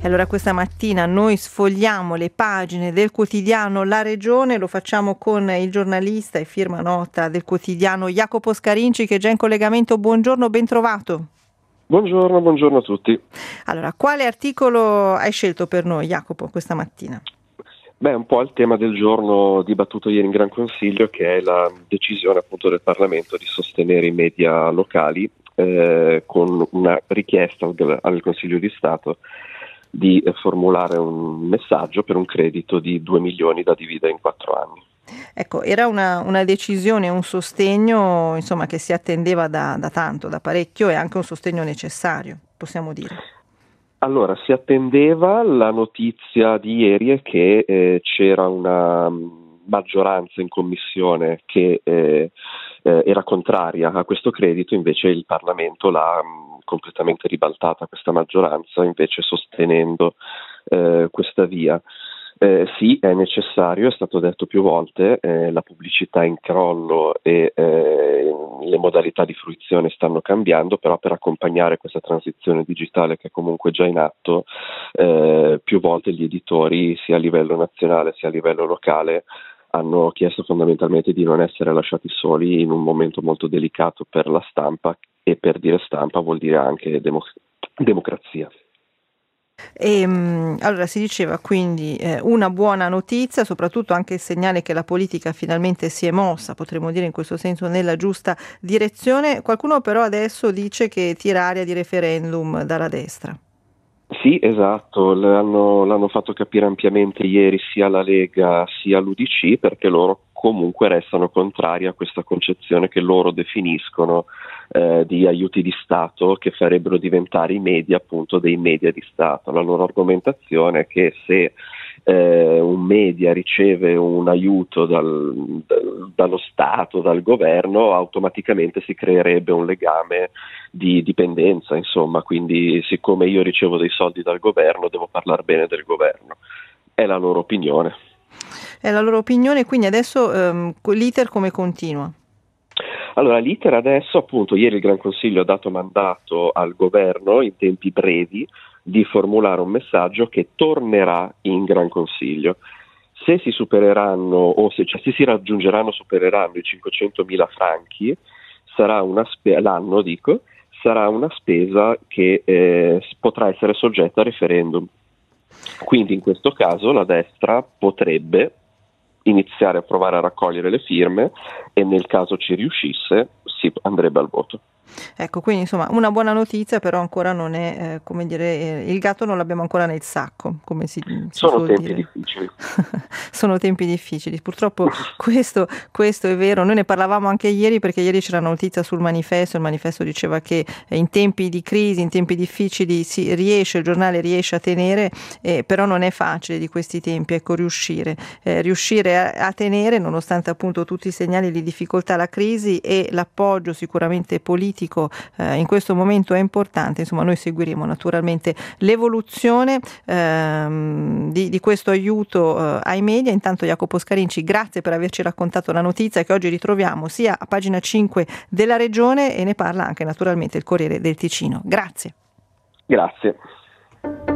Allora questa mattina noi sfogliamo le pagine del quotidiano La Regione, lo facciamo con il giornalista e firma nota del quotidiano Jacopo Scarinci, che è già in collegamento. Buongiorno, ben trovato. Buongiorno a tutti. Allora, quale articolo hai scelto per noi, Jacopo, questa mattina? Un po' il tema del giorno dibattuto ieri in Gran Consiglio, che è la decisione appunto del Parlamento di sostenere i media locali con una richiesta al Consiglio di Stato di formulare un messaggio per un credito di 2 milioni da dividere in 4 anni. Ecco, era una decisione, un sostegno insomma che si attendeva da tanto, da parecchio, e anche un sostegno necessario, possiamo dire. Allora, si attendeva, la notizia di ieri è che c'era una maggioranza in commissione che era contraria a questo credito, invece il Parlamento l'ha completamente ribaltata questa maggioranza, invece sostenendo questa via. Sì, è necessario, è stato detto più volte, la pubblicità è in crollo e le modalità di fruizione stanno cambiando, però per accompagnare questa transizione digitale che è comunque già in atto, più volte gli editori, sia a livello nazionale sia a livello locale, hanno chiesto fondamentalmente di non essere lasciati soli in un momento molto delicato per la stampa, e per dire stampa vuol dire anche democrazia. Allora si diceva quindi una buona notizia, soprattutto anche il segnale che la politica finalmente si è mossa, potremmo dire in questo senso, nella giusta direzione. Qualcuno però adesso dice che tira aria di referendum dalla destra. Sì, esatto, l'hanno fatto capire ampiamente ieri sia la Lega sia l'UDC, perché loro comunque restano contrari a questa concezione che loro definiscono di aiuti di Stato che farebbero diventare i media appunto dei media di Stato. La loro argomentazione è che se un media riceve un aiuto dallo Stato, dal governo, automaticamente si creerebbe un legame di dipendenza, insomma, quindi siccome io ricevo dei soldi dal governo devo parlare bene del governo. È la loro opinione. È la loro opinione, quindi adesso l'iter come continua? Allora, l'iter adesso, appunto, ieri il Gran Consiglio ha dato mandato al governo in tempi brevi di formulare un messaggio che tornerà in Gran Consiglio. Se si supereranno, o se si raggiungeranno, supereranno i 500.000 franchi, sarà l'anno, sarà una spesa che potrà essere soggetta a referendum. Quindi in questo caso la destra potrebbe iniziare a provare a raccogliere le firme e nel caso ci riuscisse si andrebbe al voto. Ecco, quindi insomma una buona notizia, però ancora non è, come dire, il gatto non l'abbiamo ancora nel sacco, come si Sono suol tempi dire. difficili. Sono tempi difficili, purtroppo questo è vero. Noi ne parlavamo anche ieri, perché ieri c'era una notizia sul manifesto, il manifesto diceva che in tempi di crisi, in tempi difficili il giornale riesce a tenere, però non è facile di questi tempi, ecco, riuscire a tenere nonostante appunto tutti i segnali di difficoltà, la crisi e l'appoggio sicuramente politico in questo momento è importante. Insomma, noi seguiremo naturalmente l'evoluzione di questo aiuto ai media. Intanto Jacopo Scarinci, grazie per averci raccontato la notizia che oggi ritroviamo sia a pagina 5 della Regione, e ne parla anche naturalmente il Corriere del Ticino. Grazie. Grazie.